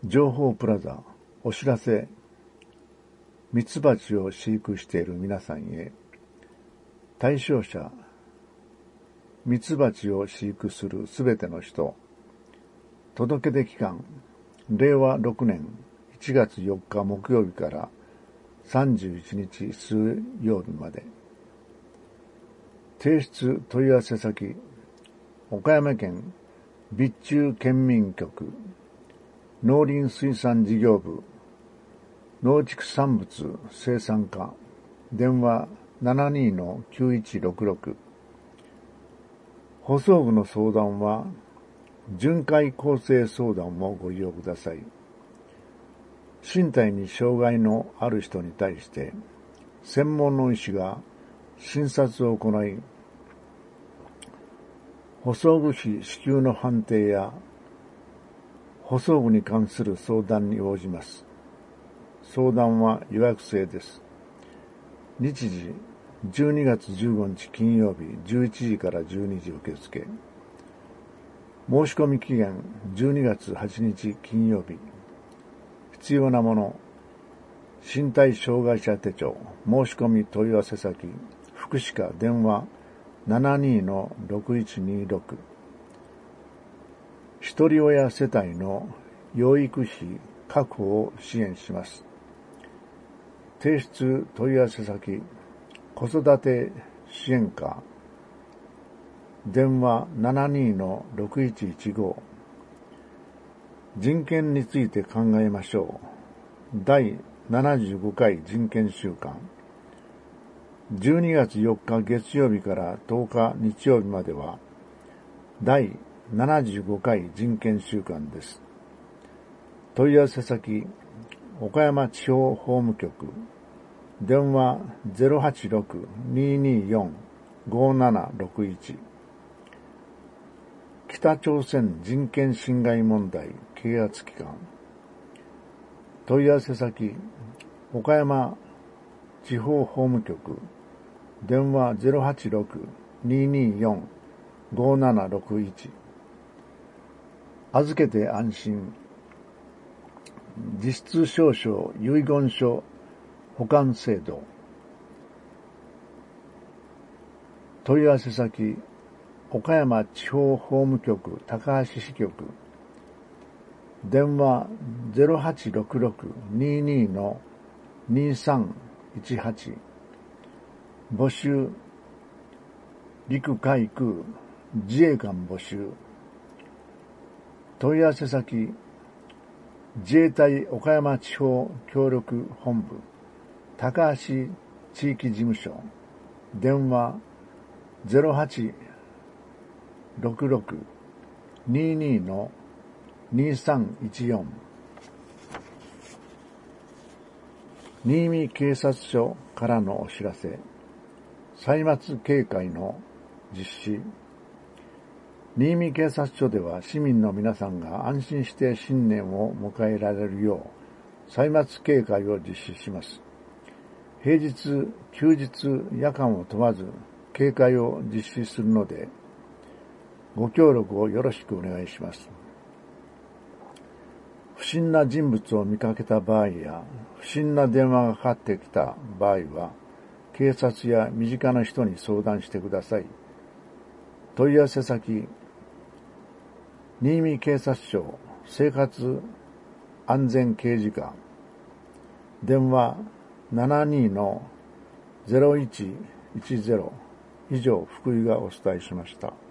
情報プラザお知らせ。ミツバチを飼育している皆さんへ、対象者、ミツバチを飼育するすべての人、届け出期間、令和6年1月4日木曜日から31日水曜日まで。提出問い合わせ先、岡山県備中県民局、農林水産事業部、農畜産物生産課、電話 72-9166。補装具の相談は、巡回構成相談もご利用ください。身体に障害のある人に対して、専門の医師が診察を行い、補装具費支給の判定や、補装具に関する相談に応じます。相談は予約制です。日時、12月15日金曜日11時から12時受付。申し込み期限12月8日金曜日。必要なもの、身体障害者手帳、申し込み問い合わせ先、福祉課電話 72-6126。一人親世帯の養育費確保を支援します。提出問い合わせ先、子育て支援課、電話 72-6115。人権について考えましょう。第75回人権週間。12月4日月曜日から10日日曜日までは、第75回人権週間です。問い合わせ先、岡山地方法務局、電話 086-224-5761。北朝鮮人権侵害問題啓発機関。問い合わせ先、岡山地方法務局、電話 086-224-5761。預けて安心。実質証書遺言書保管制度。問い合わせ先、岡山地方法務局高橋支局、電話 0866-22-2318。募集、陸海空自衛官募集。問い合わせ先、自衛隊岡山地方協力本部高橋地域事務所、電話 0866-22-2314。新見警察署からのお知らせ。歳末警戒の実施。新見警察署では市民の皆さんが安心して新年を迎えられるよう歳末警戒を実施します。平日、休日、夜間を問わず警戒を実施するのでご協力をよろしくお願いします。不審な人物を見かけた場合や不審な電話がかかってきた場合は警察や身近な人に相談してください。問い合わせ先、新見警察署生活安全刑事課、電話 72-0110。以上、福井がお伝えしました。